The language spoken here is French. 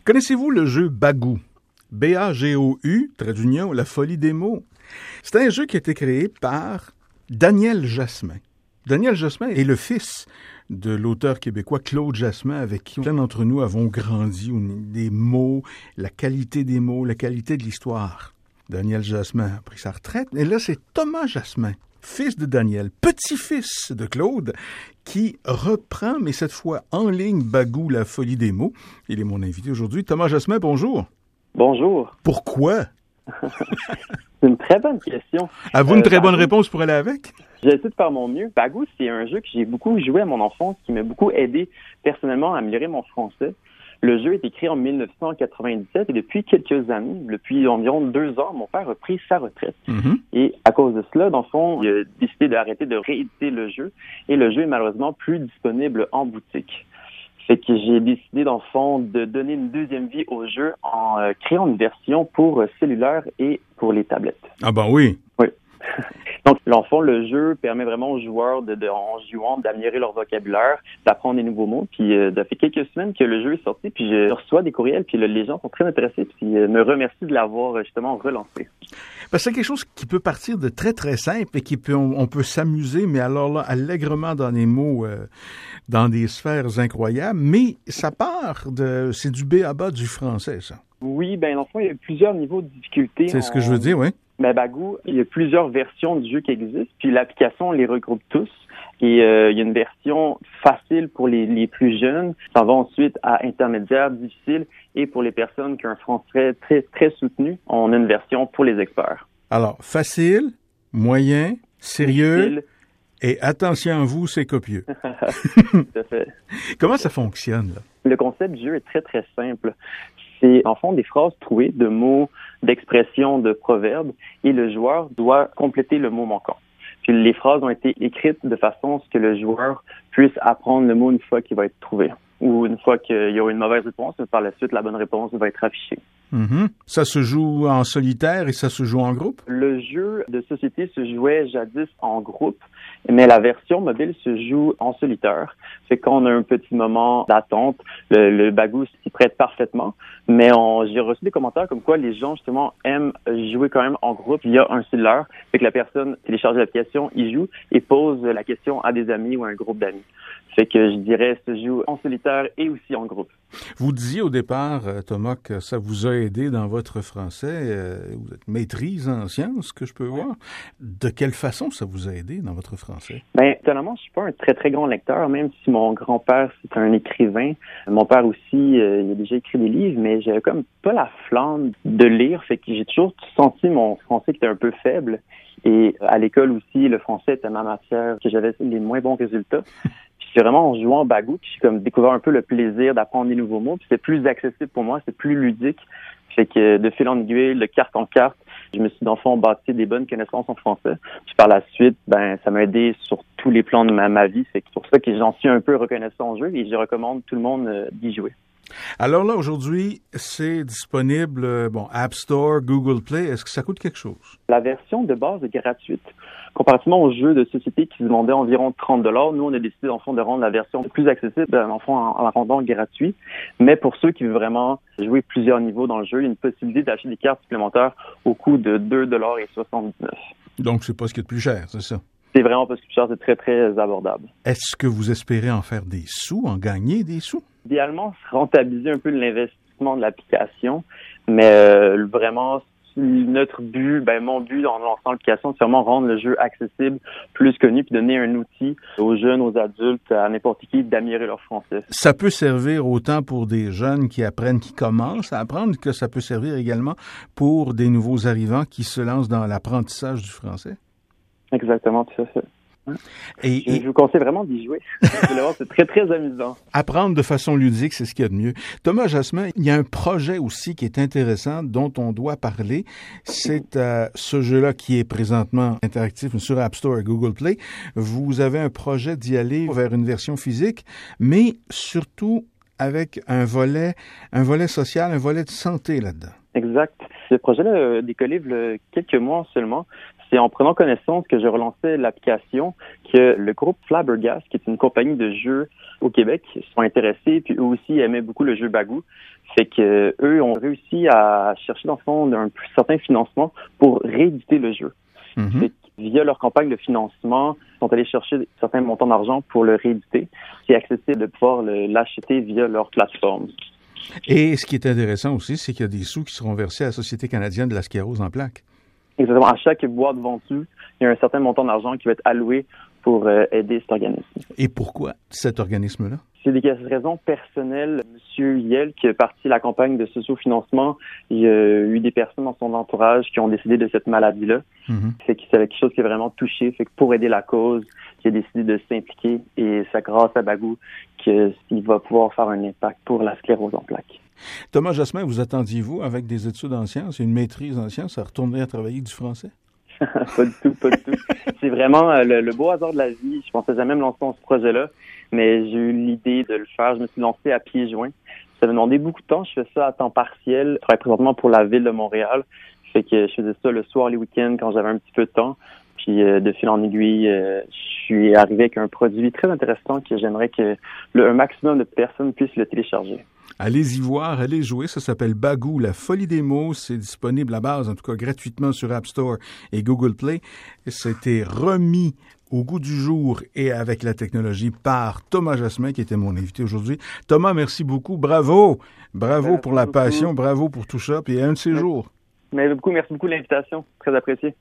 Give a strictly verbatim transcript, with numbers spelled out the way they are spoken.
Connaissez-vous le jeu Bagou? B A G O U, trait d'union, la folie des mots. C'est un jeu qui a été créé par Daniel Jasmin. Daniel Jasmin est le fils de l'auteur québécois Claude Jasmin, avec qui plein d'entre nous avons grandi, des mots, la qualité des mots, la qualité de l'histoire. Daniel Jasmin a pris sa retraite, et là c'est Thomas Jasmin, fils de Daniel, petit-fils de Claude, qui reprend, mais cette fois en ligne, Bagou, la folie des mots. Il est mon invité aujourd'hui. Thomas Jasmin, bonjour. Bonjour. Pourquoi? C'est une très bonne question. Avez-vous une très euh, bonne Bagou, réponse pour aller avec? J'essaie de faire mon mieux. Bagou, c'est un jeu que j'ai beaucoup joué à mon enfance, qui m'a beaucoup aidé personnellement à améliorer mon français. Le jeu est écrit en dix-neuf cent quatre-vingt-dix-sept et depuis quelques années, depuis environ deux ans, mon père a pris sa retraite. Mm-hmm. Et à cause de cela, dans le fond, il a décidé d'arrêter de rééditer le jeu et le jeu est malheureusement plus disponible en boutique. Fait que j'ai décidé, dans le fond, de donner une deuxième vie au jeu en euh, créant une version pour euh, cellulaire et pour les tablettes. Ah ben oui. Oui. Donc, dans le fond, le jeu permet vraiment aux joueurs, de, de, en jouant, d'améliorer leur vocabulaire, d'apprendre des nouveaux mots. Puis, euh, ça fait quelques semaines que le jeu est sorti, puis je reçois des courriels, puis le, les gens sont très intéressés, puis euh, me remercient de l'avoir justement relancé. Parce que c'est quelque chose qui peut partir de très, très simple et qui peut, on, on peut s'amuser, mais alors là, allègrement dans les mots, euh, dans des sphères incroyables. Mais ça part de, c'est du B A B A du français, ça. Oui, ben dans le fond, il y a plusieurs niveaux de difficulté. C'est en... ce que je veux dire, oui. Ben, Bagou, il y a plusieurs versions du jeu qui existent, puis l'application les regroupe tous. Et euh, il y a une version facile pour les, les plus jeunes, ça va ensuite à intermédiaire, difficile, et pour les personnes qui ont un français très, très soutenu, on a une version pour les experts. Alors, facile, moyen, sérieux, difficile. Et attention à vous, c'est copieux. Tout à fait. Comment ça fonctionne, là? Le concept du jeu est très, très simple. C'est, en fond, des phrases trouées de mots, d'expressions, de proverbes, et le joueur doit compléter le mot manquant. Puis les phrases ont été écrites de façon à ce que le joueur puisse apprendre le mot une fois qu'il va être trouvé. Ou une fois qu'il y aura une mauvaise réponse, par la suite, la bonne réponse va être affichée. Mm-hmm. Ça se joue en solitaire et ça se joue en groupe? Le jeu de société se jouait jadis en groupe, mais la version mobile se joue en solitaire. C'est qu'on a un petit moment d'attente, le, le Bagou s'y prête parfaitement, mais on, j'ai reçu des commentaires comme quoi les gens, justement, aiment jouer quand même en groupe via un cellulaire. Fait que la personne télécharge l'application, y joue et pose la question à des amis ou à un groupe d'amis. Fait que je dirais se joue en solitaire et aussi en groupe. Vous disiez au départ, Thomas, que ça vous a aidé dans votre français. Euh, vous êtes maîtrise en sciences, que je peux voir. De quelle façon ça vous a aidé dans votre français? Bien, étonnamment, je suis pas un très, très grand lecteur, même si mon grand-père, c'est un écrivain. Mon père aussi, euh, il a déjà écrit des livres, mais j'avais comme pas la flamme de lire. Fait que j'ai toujours senti mon français qui était un peu faible. Et à l'école aussi, le français était ma matière que j'avais les moins bons résultats. Puis c'est vraiment en jouant au Bagou que j'ai comme découvert un peu le plaisir d'apprendre des nouveaux mots. Puis c'est plus accessible pour moi, c'est plus ludique. Fait que de fil en aiguille, de carte en carte, je me suis dans le fond bâti des bonnes connaissances en français. Puis par la suite, ben ça m'a aidé sur tous les plans de ma, ma vie. C'est pour ça que j'en suis un peu reconnaissant au jeu et je recommande tout le monde euh, d'y jouer. Alors là, aujourd'hui, c'est disponible, bon, App Store, Google Play. Est-ce que ça coûte quelque chose? La version de base est gratuite. Comparativement aux jeux de société qui se demandaient environ trente dollars, nous, on a décidé, en fond, de rendre la version plus accessible, en fond, en, en la rendant gratuit. Mais pour ceux qui veulent vraiment jouer plusieurs niveaux dans le jeu, il y a une possibilité d'acheter des cartes supplémentaires au coût de deux dollars soixante-dix-neuf. Donc, c'est pas ce qui est le plus cher, c'est ça? C'est vraiment pas ce qui est plus cher, c'est très, très abordable. Est-ce que vous espérez en faire des sous, en gagner des sous? Idéalement, rentabiliser un peu l'investissement de l'application, mais euh, vraiment, notre but, ben mon but en lançant l'application, c'est vraiment rendre le jeu accessible, plus connu, puis donner un outil aux jeunes, aux adultes, à n'importe qui d'améliorer leur français. Ça peut servir autant pour des jeunes qui apprennent, qui commencent à apprendre, que ça peut servir également pour des nouveaux arrivants qui se lancent dans l'apprentissage du français? Exactement, tout à fait. Et, je, et... je vous conseille vraiment d'y jouer. C'est très, très amusant. Apprendre de façon ludique, c'est ce qu'il y a de mieux. Thomas Jasmin, il y a un projet aussi qui est intéressant, dont on doit parler. C'est euh, ce jeu-là qui est présentement interactif sur App Store et Google Play. Vous avez un projet d'y aller vers une version physique, mais surtout avec un volet, un volet social, un volet de santé là-dedans. Exact. Ce projet-là a décollé il y a quelques mois seulement. C'est en prenant connaissance que j'ai relancé l'application que le groupe Flabbergasted, qui est une compagnie de jeux au Québec se sont intéressés, puis eux aussi aimaient beaucoup le jeu Bagou. Fait que eux ont réussi à chercher dans le fond un certain financement pour rééditer le jeu. Mm-hmm. Fait que via leur campagne de financement, ils sont allés chercher certains montants d'argent pour le rééditer. C'est accessible de pouvoir le, l'acheter via leur plateforme. Et ce qui est intéressant aussi, c'est qu'il y a des sous qui seront versés à la Société canadienne de la sclérose en plaques. Exactement. À chaque boîte vendue, il y a un certain montant d'argent qui va être alloué pour euh, aider cet organisme. Et pourquoi cet organisme-là? C'est des raisons personnelles. Monsieur Yel, qui a parti la campagne de sociofinancement, il y a eu des personnes dans son entourage qui ont décédé de cette maladie-là. Mm-hmm. Fait que c'est quelque chose qui a vraiment touché. Fait que pour aider la cause, il a décidé de s'impliquer et c'est grâce à Bagou qu'il va pouvoir faire un impact pour la sclérose en plaques. Thomas Jasmin, vous attendiez-vous, avec des études en sciences et une maîtrise en sciences, à retourner à travailler du français? Pas du tout, pas du tout. C'est vraiment euh, le, le beau hasard de la vie. Je pensais jamais me lancer dans ce projet-là, mais j'ai eu l'idée de le faire. Je me suis lancé à pieds joints. Ça m'a demandé beaucoup de temps. Je fais ça à temps partiel. Je travaille présentement pour la ville de Montréal. Fait que je faisais ça le soir, les week-ends, quand j'avais un petit peu de temps. Puis euh, de fil en aiguille, euh, je suis arrivé avec un produit très intéressant que j'aimerais que le, un maximum de personnes puissent le télécharger. Allez y voir, allez jouer. Ça s'appelle Bagou, la folie des mots. C'est disponible à base, en tout cas gratuitement sur App Store et Google Play. C'était remis au goût du jour et avec la technologie par Thomas Jasmin, qui était mon invité aujourd'hui. Thomas, merci beaucoup. Bravo. Bravo merci pour la beaucoup. Passion. Bravo pour tout ça. Puis un de ces merci. jours. Merci beaucoup. Merci beaucoup de l'invitation. Très apprécié.